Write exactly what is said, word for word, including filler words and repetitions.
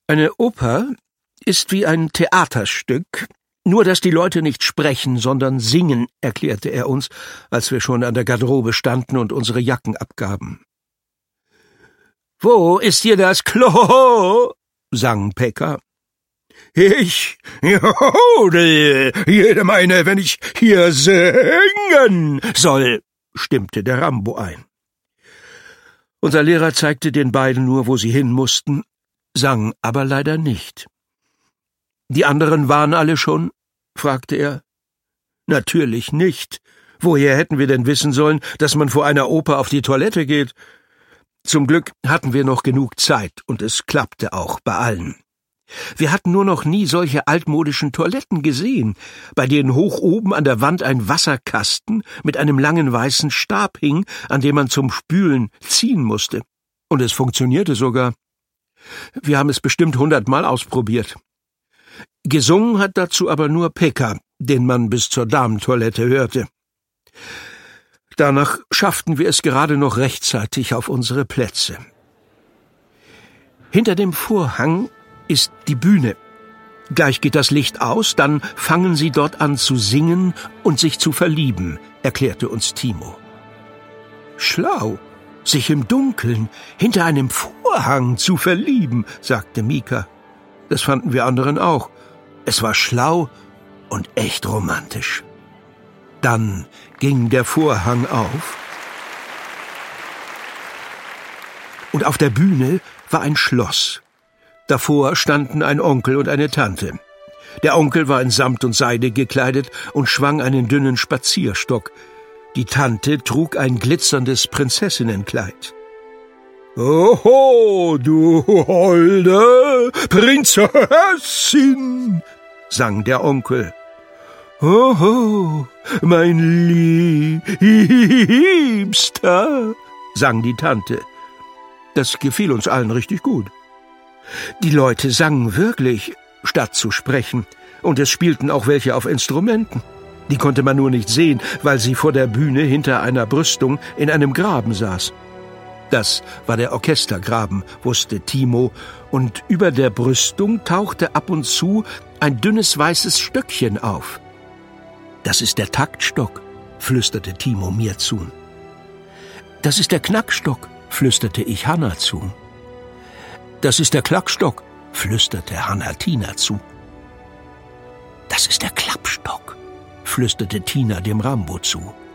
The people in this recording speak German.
Eine Oper ist wie ein Theaterstück, nur dass die Leute nicht sprechen, sondern singen, erklärte er uns, als wir schon an der Garderobe standen und unsere Jacken abgaben. »Wo ist hier das Klo?« sang Pekka. »Ich jodel jede meine, wenn ich hier singen soll«, stimmte der Rambo ein. Unser Lehrer zeigte den beiden nur, wo sie hin mussten, sang aber leider nicht. »Die anderen waren alle schon?« fragte er. »Natürlich nicht. Woher hätten wir denn wissen sollen, dass man vor einer Oper auf die Toilette geht?« Zum Glück hatten wir noch genug Zeit, und es klappte auch bei allen. Wir hatten nur noch nie solche altmodischen Toiletten gesehen, bei denen hoch oben an der Wand ein Wasserkasten mit einem langen weißen Stab hing, an dem man zum Spülen ziehen musste. Und es funktionierte sogar. Wir haben es bestimmt hundertmal ausprobiert. Gesungen hat dazu aber nur Pekka, den man bis zur Damentoilette hörte. Danach schafften wir es gerade noch rechtzeitig auf unsere Plätze. Hinter dem Vorhang ist die Bühne. Gleich geht das Licht aus, dann fangen sie dort an zu singen und sich zu verlieben, erklärte uns Timo. Schlau, sich im Dunkeln hinter einem Vorhang zu verlieben, sagte Mika. Das fanden wir anderen auch. Es war schlau und echt romantisch. Dann ging der Vorhang auf und auf der Bühne war ein Schloss. Davor standen ein Onkel und eine Tante. Der Onkel war in Samt und Seide gekleidet und schwang einen dünnen Spazierstock. Die Tante trug ein glitzerndes Prinzessinnenkleid. »Oho, du holde Prinzessin«, sang der Onkel. »Oho, mein Liebster«, sang die Tante. Das gefiel uns allen richtig gut. Die Leute sangen wirklich, statt zu sprechen, und es spielten auch welche auf Instrumenten. Die konnte man nur nicht sehen, weil sie vor der Bühne hinter einer Brüstung in einem Graben saß. Das war der Orchestergraben, wusste Timo, und über der Brüstung tauchte ab und zu ein dünnes weißes Stöckchen auf. »Das ist der Taktstock«, flüsterte Timo mir zu. »Das ist der Knackstock«, flüsterte ich Hanna zu. »Das ist der Klackstock«, flüsterte Hanna Tina zu. »Das ist der Klappstock«, flüsterte Tina dem Rambo zu.